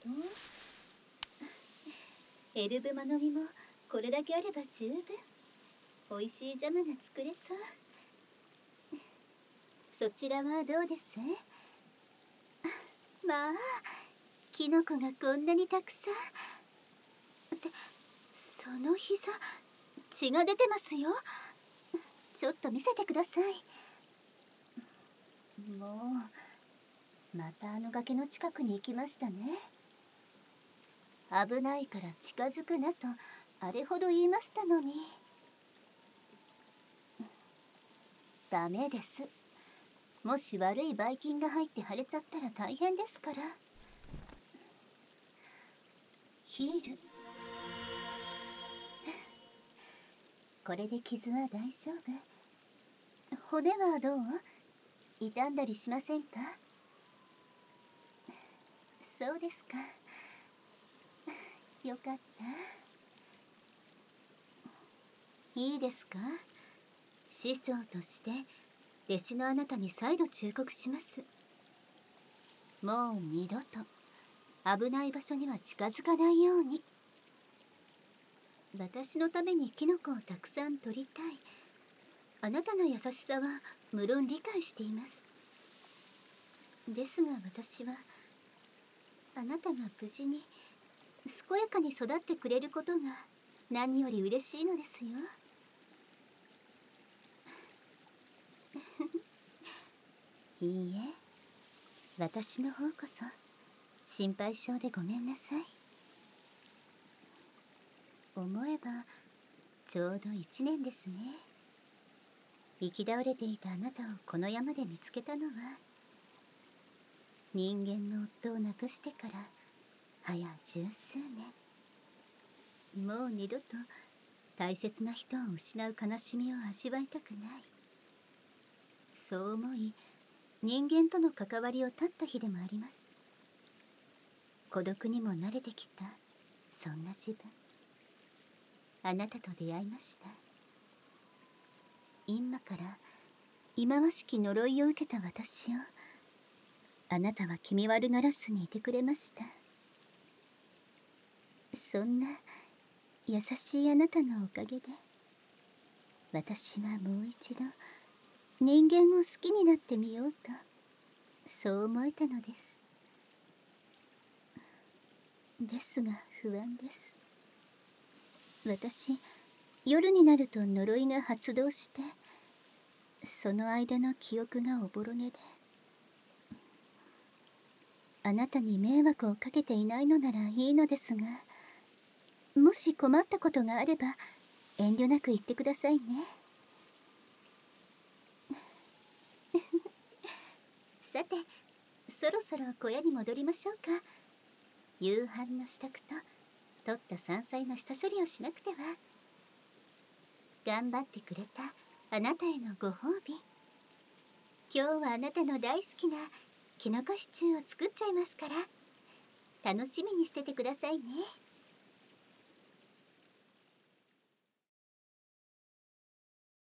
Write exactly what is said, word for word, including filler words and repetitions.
と。エルブマの実もこれだけあれば十分美味しいジャムが作れそう。そちらはどうです？まあ、キノコがこんなにたくさん。って、その膝、血が出てますよ。ちょっと見せてください。もう、またあの崖の近くに行きましたね。危ないから近づくなと、あれほど言いましたのに。ダメです。もし悪いばい菌が入って腫れちゃったら大変ですから。ヒール。これで傷は大丈夫。骨はどう？傷んだりしませんか？そうですか。よかった。いいですか？師匠として弟子のあなたに再度忠告します。もう二度と危ない場所には近づかないように。私のためにキノコをたくさん取りたい。あなたの優しさは無論理解しています。ですが私はあなたが無事に健やかに育ってくれることが何より嬉しいのですよ。いいえ、私の方こそ心配性でごめんなさい。思えばちょうど一年ですね。行き倒れていたあなたをこの山で見つけたのは、人間の夫を亡くしてから早十数年。もう二度と大切な人を失う悲しみを味わいたくない。そう思い、人間との関わりを絶った日でもあります。孤独にも慣れてきたそんな自分。あなたと出会いました。今から忌まわしき呪いを受けた私をあなたは気味悪がらずにいてくれました。そんな優しいあなたのおかげで私はもう一度人間を好きになってみようとそう思えたのです。ですが不安です。私、夜になると呪いが発動して、その間の記憶がおぼろげで、あなたに迷惑をかけていないのならいいのですが、もし困ったことがあれば遠慮なく言ってくださいね。さて、そろそろ小屋に戻りましょうか。夕飯の支度と取った山菜の下処理をしなくては。頑張ってくれたあなたへのご褒美。今日はあなたの大好きなきのこシチューを作っちゃいますから、楽しみにしててくださいね。